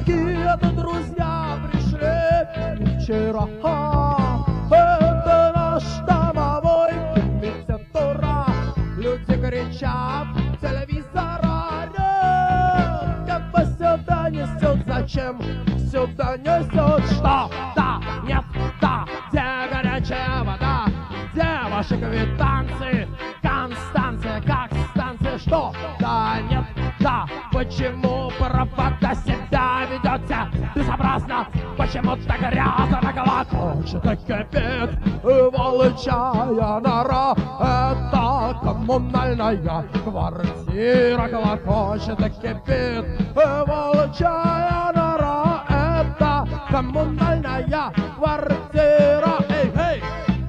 какие-то друзья пришли вчера. Это наш домовой комитет, ура! Люди кричат, телевизор орёт. Как бы сюда несет, зачем сюда несет? Что? Да, нет, да, где горячая вода? Где ваши квитанции? Констанция, как станция? Что? Да, нет, да, почему провода себя ведете безобразно? Почему так грязно колокочет и кипит волчья нора? Это коммунальная квартира, колокочет и кипит волчья нора. Это коммунальная квартира. Эй, эй!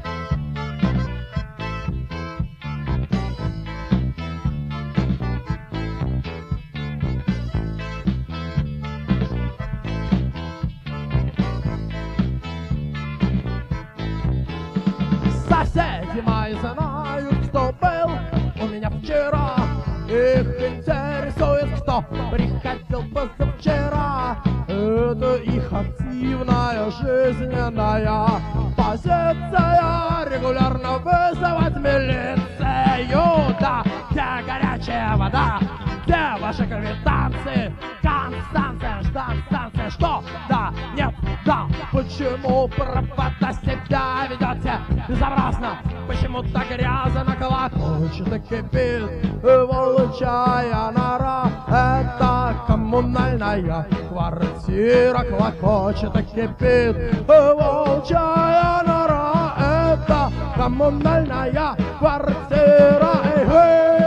Соседи мои знают, кто был у меня вчера. Их интересует, кто приходил позавчера. Это их активная жизненная позиция. Регулярно вызывать милицию. Да, где горячая вода? Где ваши квитанции? Констанция, станция, что? Да, нет, да. Почему провода себя ведете безобразно? Почему так грязно колокочет и кипит волчья нора? Это коммунальная квартира, колокочет и кипит волчья нора. Это коммунальная квартира. Эй, эй!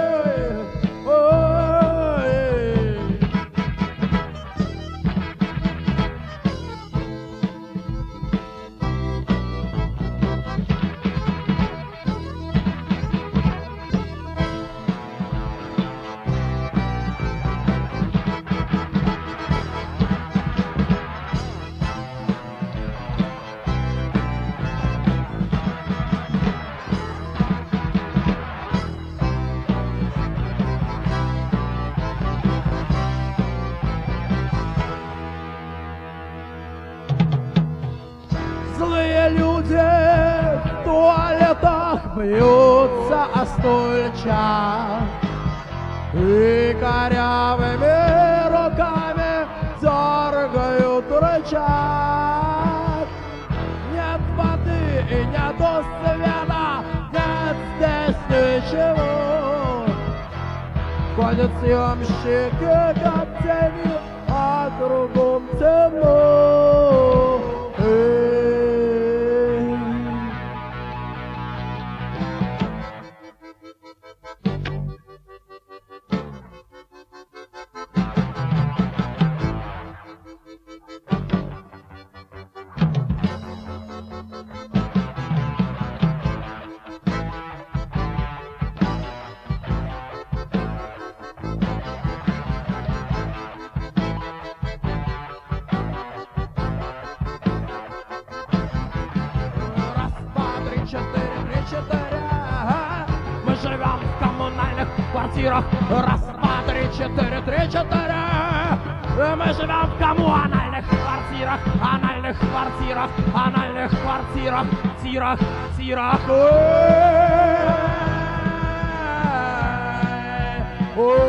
Злые люди в туалетах бьются о стульчак и корявыми руками дергают рычаг. Нет воды и нету света, нет здесь ничего. Ходят съемщики как тени, а кругом темно. Мы живем в коммунальных квартирах. Раз, два, три, четыре, три, четыре. Мы живем в коммунальных квартирах, анальных квартирах, анальных квартирах, тирах, тирах.